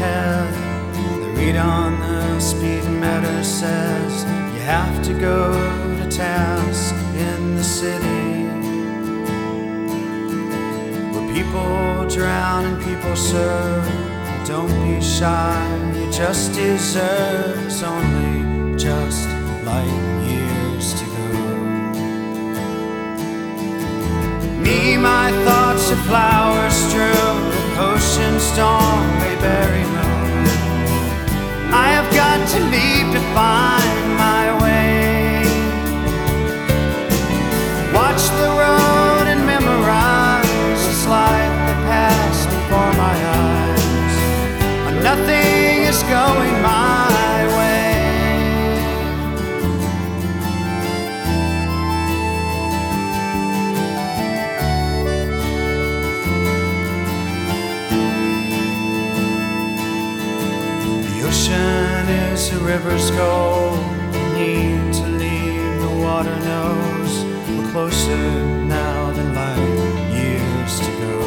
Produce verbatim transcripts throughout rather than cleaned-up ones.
ahead. The read on the speedometer says you have to go to task in the city, where people drown and people serve. Don't be shy, you just deserve. It's only just light years to go. Me, my thoughts are flowers strewn, ocean storm, they bury moon. I have got to leave to find my way. Watch the road and memorize this life that passed before my eyes. Nothing is going my way. The ocean is a river's goal. We need to leave, the water knows we're closer now than light years to go.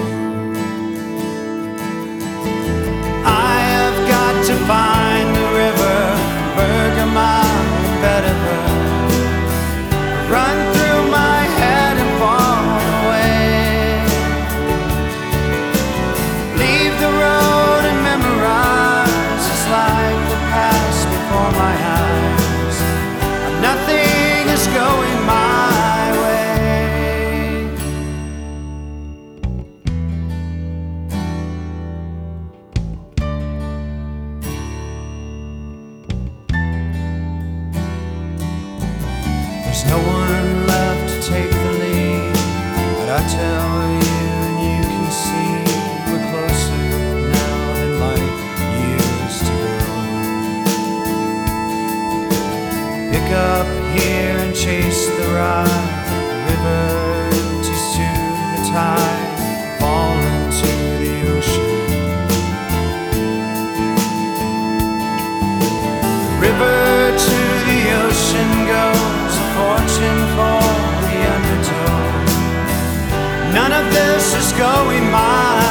To find the river, Bergamot, Bedford, run through my head and fall away. Leave the road and memorize this life that passed before my eyes. Nothing is going my way. There's no one left to take the lead, but I tell you and you can see we're closer now than light years to go. Pick up here and chase the ride. The river empties to the tide, fall into the ocean. The river to the ocean goes, fortune for the undertow. None of this is going my